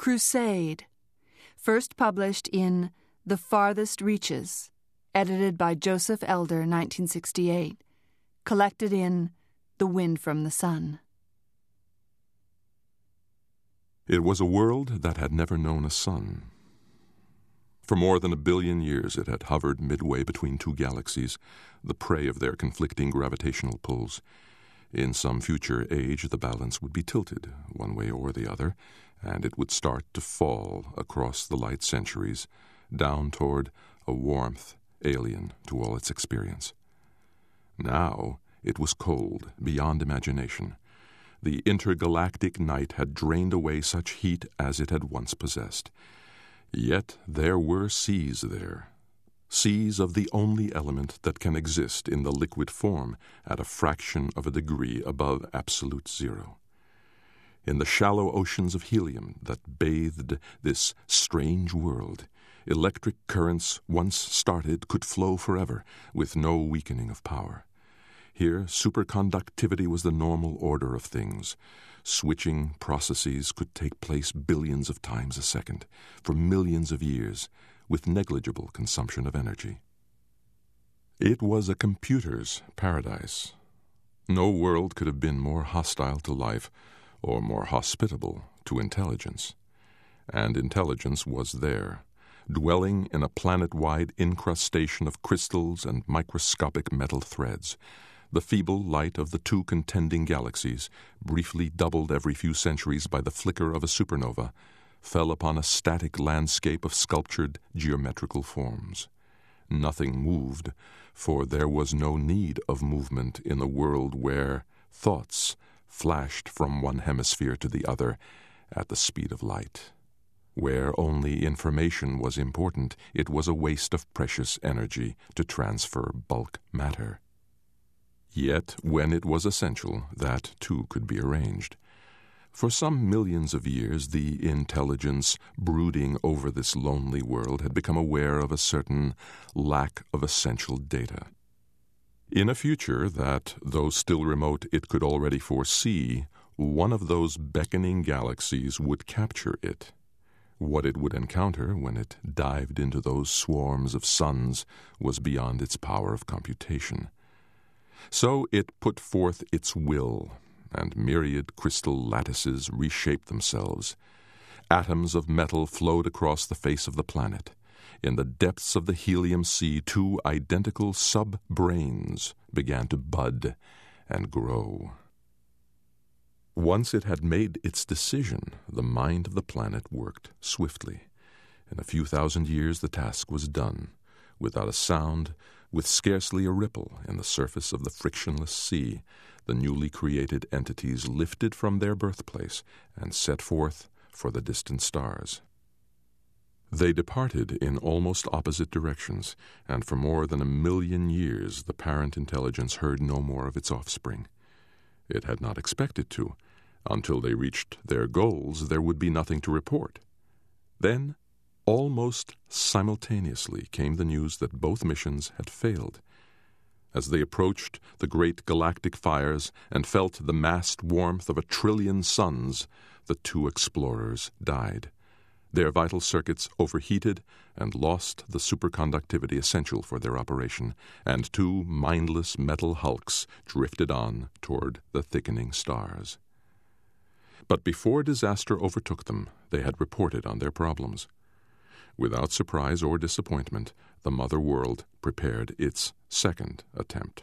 Crusade, first published in The Farthest Reaches, edited by Joseph Elder, 1968, collected in The Wind from the Sun. It was a world that had never known a sun. For more than 1 billion years it had hovered midway between two galaxies, the prey of their conflicting gravitational pulls. In some future age the balance would be tilted, one way or the other, and it would start to fall across the light centuries, down toward a warmth alien to all its experience. Now it was cold beyond imagination. The intergalactic night had drained away such heat as it had once possessed. Yet there were seas there, seas of the only element that can exist in the liquid form at a fraction of a degree above absolute zero. In the shallow oceans of helium that bathed this strange world, electric currents, once started, could flow forever, with no weakening of power. Here, superconductivity was the normal order of things. Switching processes could take place billions of times a second, for millions of years, with negligible consumption of energy. It was a computer's paradise. No world could have been more hostile to life, or more hospitable to intelligence. And intelligence was there, dwelling in a planet-wide incrustation of crystals and microscopic metal threads. The feeble light of the two contending galaxies, briefly doubled every few centuries by the flicker of a supernova, fell upon a static landscape of sculptured geometrical forms. Nothing moved, for there was no need of movement in a world where thoughts flashed from one hemisphere to the other at the speed of light. Where only information was important, it was a waste of precious energy to transfer bulk matter. Yet, when it was essential, that too could be arranged. For some millions of years, the intelligence brooding over this lonely world had become aware of a certain lack of essential data. In a future that, though still remote, it could already foresee, one of those beckoning galaxies would capture it. What it would encounter when it dived into those swarms of suns was beyond its power of computation. So it put forth its will, and myriad crystal lattices reshaped themselves. Atoms of metal flowed across the face of the planet. In the depths of the helium sea, two identical sub-brains began to bud and grow. Once it had made its decision, the mind of the planet worked swiftly. In a few thousand years the task was done, without a sound, with scarcely a ripple in the surface of the frictionless sea. The newly created entities lifted from their birthplace and set forth for the distant stars. They departed in almost opposite directions, and for more than 1 million years the parent intelligence heard no more of its offspring. It had not expected to. Until they reached their goals, there would be nothing to report. Then, almost simultaneously, came the news that both missions had failed. As they approached the great galactic fires and felt the massed warmth of 1 trillion suns, the two explorers died. Their vital circuits overheated and lost the superconductivity essential for their operation, and two mindless metal hulks drifted on toward the thickening stars. But before disaster overtook them, they had reported on their problems. Without surprise or disappointment, the mother world prepared its second attempt.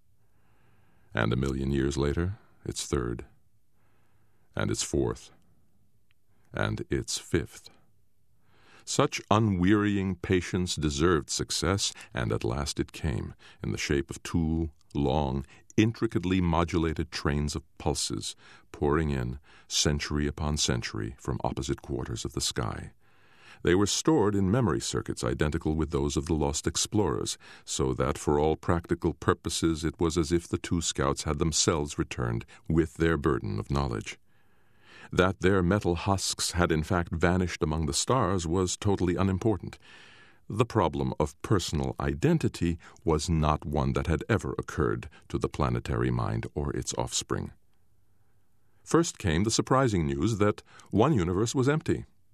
And 1 million years later, its third, and its fourth, and its fifth. Such unwearying patience deserved success, and at last it came, in the shape of 2 long, intricately modulated trains of pulses pouring in, century upon century, from opposite quarters of the sky. They were stored in memory circuits identical with those of the lost explorers, so that for all practical purposes it was as if the 2 scouts had themselves returned with their burden of knowledge. That their metal husks had in fact vanished among the stars was totally unimportant. The problem of personal identity was not one that had ever occurred to the planetary mind or its offspring. First came the surprising news that one universe was empty.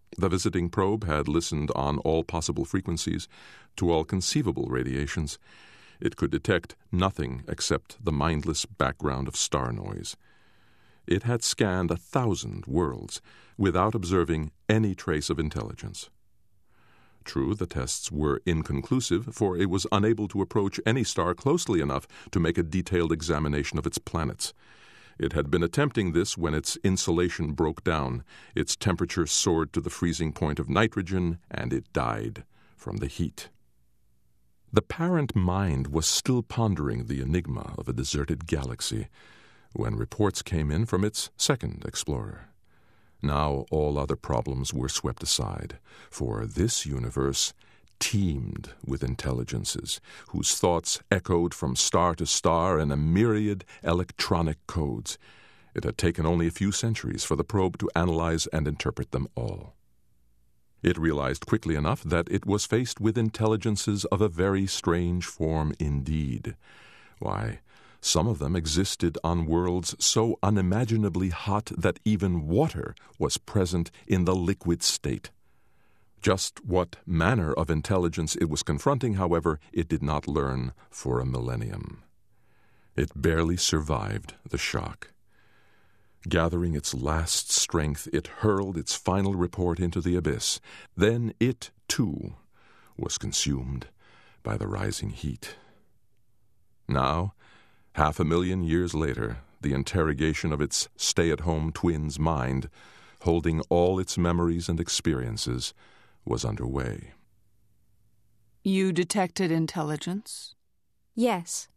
The visiting probe had listened on all possible frequencies to all conceivable radiations. It could detect nothing except the mindless background of star noise. It had scanned 1,000 worlds without observing any trace of intelligence. True, the tests were inconclusive, for it was unable to approach any star closely enough to make a detailed examination of its planets. It had been attempting this when its insulation broke down, its temperature soared to the freezing point of nitrogen, and it died from the heat. The parent mind was still pondering the enigma of a deserted galaxy when reports came in from its second explorer. Now all other problems were swept aside, for this universe teemed with intelligences whose thoughts echoed from star to star in a myriad electronic codes. It had taken only a few centuries for the probe to analyze and interpret them all. It realized quickly enough that it was faced with intelligences of a very strange form indeed. Why, some of them existed on worlds so unimaginably hot that even water was present in the liquid state. Just what manner of intelligence it was confronting, however, it did not learn for a millennium. It barely survived the shock. Gathering its last strength, it hurled its final report into the abyss. Then it, too, was consumed by the rising heat. Now, 500,000 years later, the interrogation of its stay-at-home twin's mind, holding all its memories and experiences, was underway. You detected intelligence? Yes.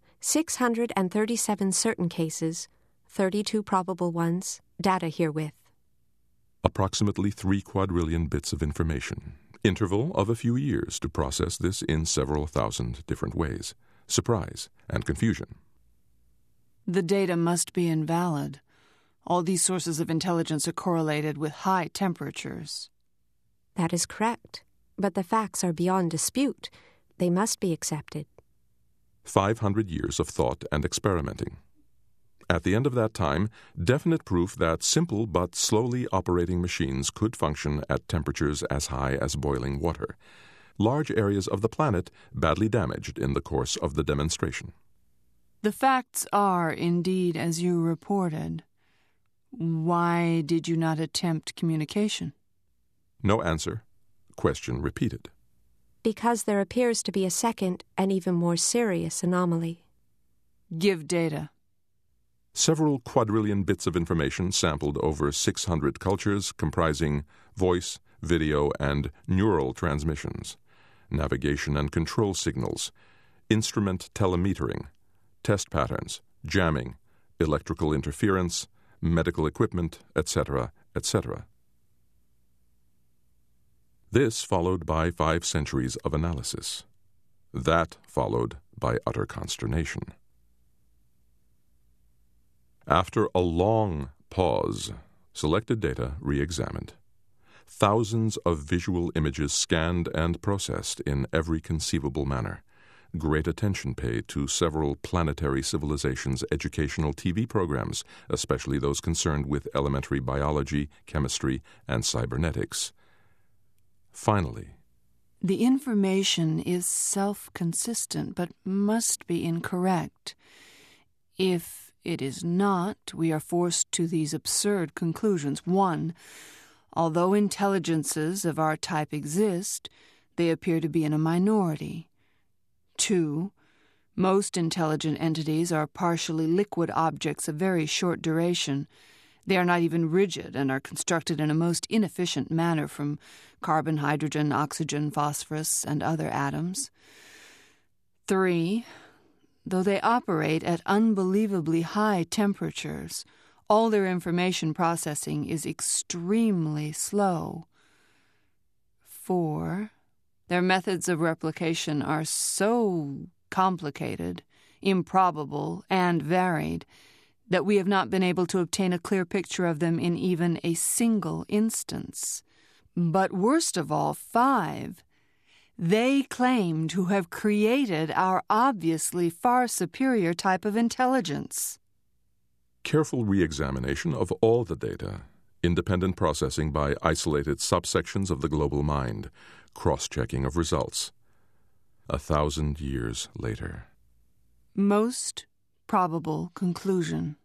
637 certain cases, 32 probable ones, data herewith. Approximately 3 quadrillion bits of information. Interval of a few years to process this in several thousand different ways. Surprise and confusion. The data must be invalid. All these sources of intelligence are correlated with high temperatures. That is correct, but the facts are beyond dispute. They must be accepted. 500 years of thought and experimenting. At the end of that time, definite proof that simple but slowly operating machines could function at temperatures as high as boiling water. Large areas of the planet badly damaged in the course of the demonstration. The facts are indeed as you reported. Why did you not attempt communication? No answer. Question repeated. Because there appears to be a second and even more serious anomaly. Give data. Several quadrillion bits of information sampled over 600 cultures comprising voice, video, and neural transmissions, navigation and control signals, instrument telemetering, test patterns, jamming, electrical interference, medical equipment, etc., etc. This followed by 5 centuries of analysis. That followed by utter consternation. After a long pause, selected data re-examined. Thousands of visual images scanned and processed in every conceivable manner. Great attention paid to several planetary civilizations' educational TV programs, especially those concerned with elementary biology, chemistry, and cybernetics. Finally, the information is self-consistent but must be incorrect. If it is not, we are forced to these absurd conclusions. 1. Although intelligences of our type exist, they appear to be in a minority. 2. Most intelligent entities are partially liquid objects of very short duration. They are not even rigid and are constructed in a most inefficient manner from carbon, hydrogen, oxygen, phosphorus, and other atoms. 3. Though they operate at unbelievably high temperatures, all their information processing is extremely slow. 4. Their methods of replication are so complicated, improbable, and varied that we have not been able to obtain a clear picture of them in even a single instance. But worst of all, 5. They claim to have created our obviously far superior type of intelligence. Careful re-examination of all the data independent processing by isolated subsections of the global mind, cross-checking of results. 1,000 years later. Most probable conclusion.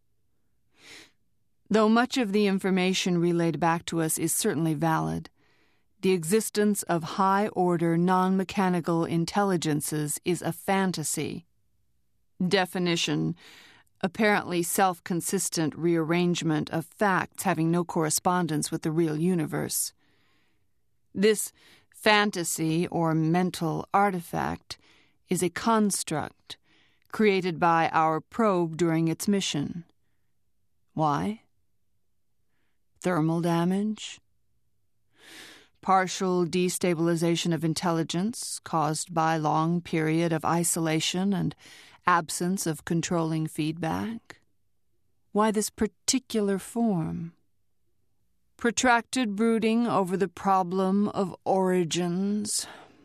Though much of the information relayed back to us is certainly valid, the existence of high-order non-mechanical intelligences is a fantasy. Definition: apparently self-consistent rearrangement of facts having no correspondence with the real universe. This fantasy or mental artifact is a construct created by our probe during its mission. Why? Thermal damage? Partial destabilization of intelligence caused by long period of isolation and absence of controlling feedback? Why this particular form? Protracted brooding over the problem of origins.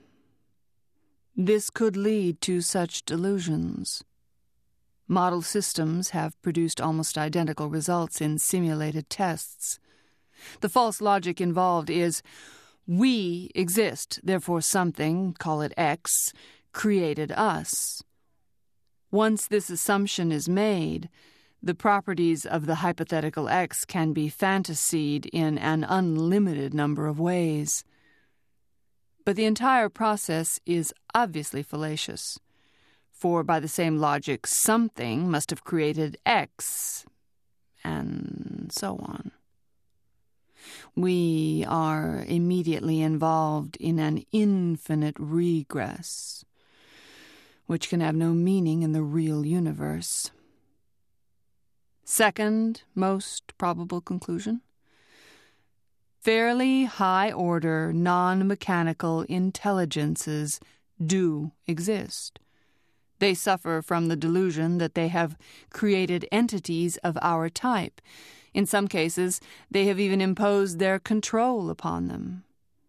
This could lead to such delusions. Model systems have produced almost identical results in simulated tests. The false logic involved is, we exist, therefore something, call it X, created us. Once this assumption is made, the properties of the hypothetical X can be fantasied in an unlimited number of ways. But the entire process is obviously fallacious, for by the same logic, something must have created X, and so on. We are immediately involved in an infinite regress, which can have no meaning in the real universe. Second most probable conclusion: fairly high-order, non-mechanical intelligences do exist. They suffer from the delusion that they have created entities of our type. In some cases, they have even imposed their control upon them.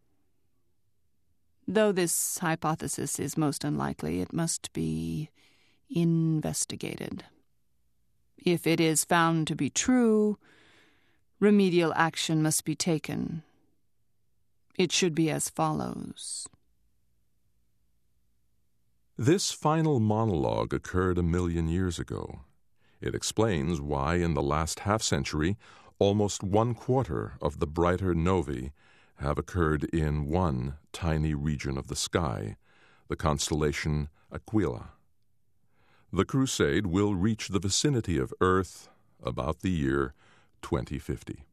Though this hypothesis is most unlikely, it must be investigated. If it is found to be true, remedial action must be taken. It should be as follows. This final monologue occurred 1,000,000 years ago. It explains why in the last half-century almost 1/4 of the brighter novae have occurred in one tiny region of the sky, the constellation Aquila. The crusade will reach the vicinity of Earth about the year 2050.